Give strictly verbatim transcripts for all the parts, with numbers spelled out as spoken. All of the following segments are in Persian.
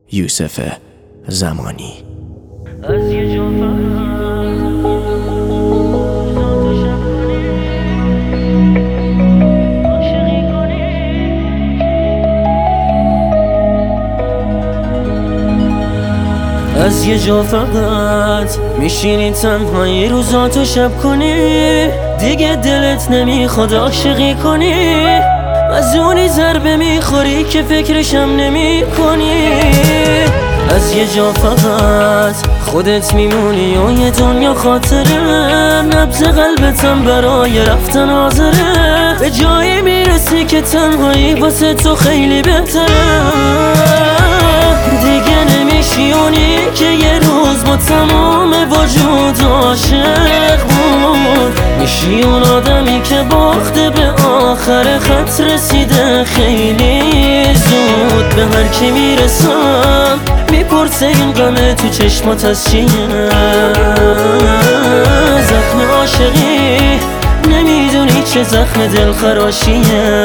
یوسف زمانی. از یه جا از یه جا فقط میشینی تنهایی روزاتو شب کنی، دیگه دلت نمیخواد عاشقی کنی، از اونی ضربه میخوری که فکرشم نمی کنی. از یه جا فقط خودت میمونی و یه دنیا خاطره، نبض قلبتم برای رفتن حاضره، به جایی میرسی که تنهایی واسه تو خیلی بهتره. دیگه نمیشی اونی که یه روز با تمام وجود عاشق بود، میشی اون آدمی که باخته به آخر خط رسیده خیلی زود. به هر کی میرسم میپرسه این غمه تو چشمات از چیه، زخم عاشقی نمیدونی چه زخم دلخراشیه.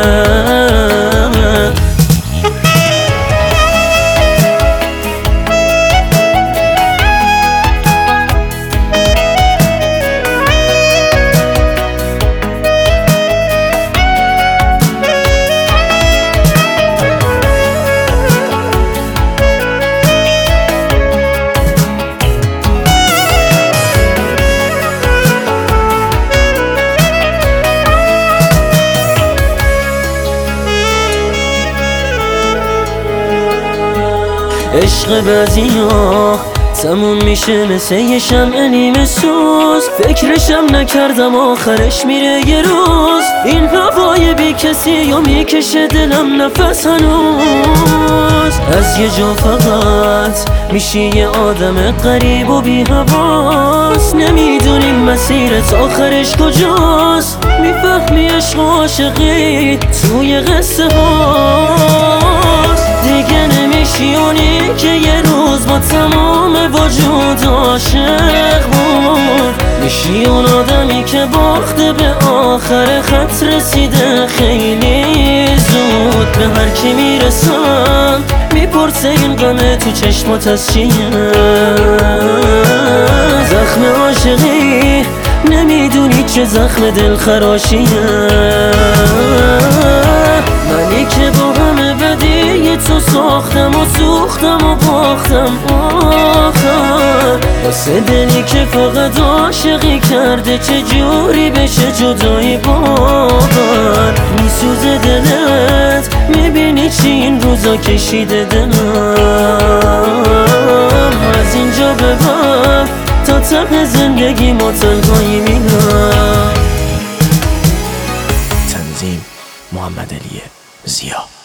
عشق بعضیا تموم میشه مثل یه شمع نیمه سوز، فکرشم نکردم آخرش میره یه روز. این هوای بی کسی و میکشه دلم نفس هنوز. از یه جا فقط میشی یه آدم غریب و بی حواس، نمیدونی مسیرت آخرش کجاست، میفهمی عشق و عاشقی توی قصه هاست. دیگه نمیشی اونی که یه روز با تمام وجود عاشق بود، میشی اون آدمی که باخته به آخر خط رسیده خیلی زود. به هر کی میرسم میپرسه این غمه تو چشمات از چیه، زخم عاشقی نمیدونی چه زخم دلخراشیه. منی که با همه بدی تو ساختم و سوختم و باختم آخر، واسه دلی که فقط عاشقی کرده چه جوری بشه جدایی باور. میسوزه دلت میبینی چی این روزا کشیده دلم، از اینجا به بعد تا ته زندگی ما تنهایی میرم. تنظیم محمد علی ضیا.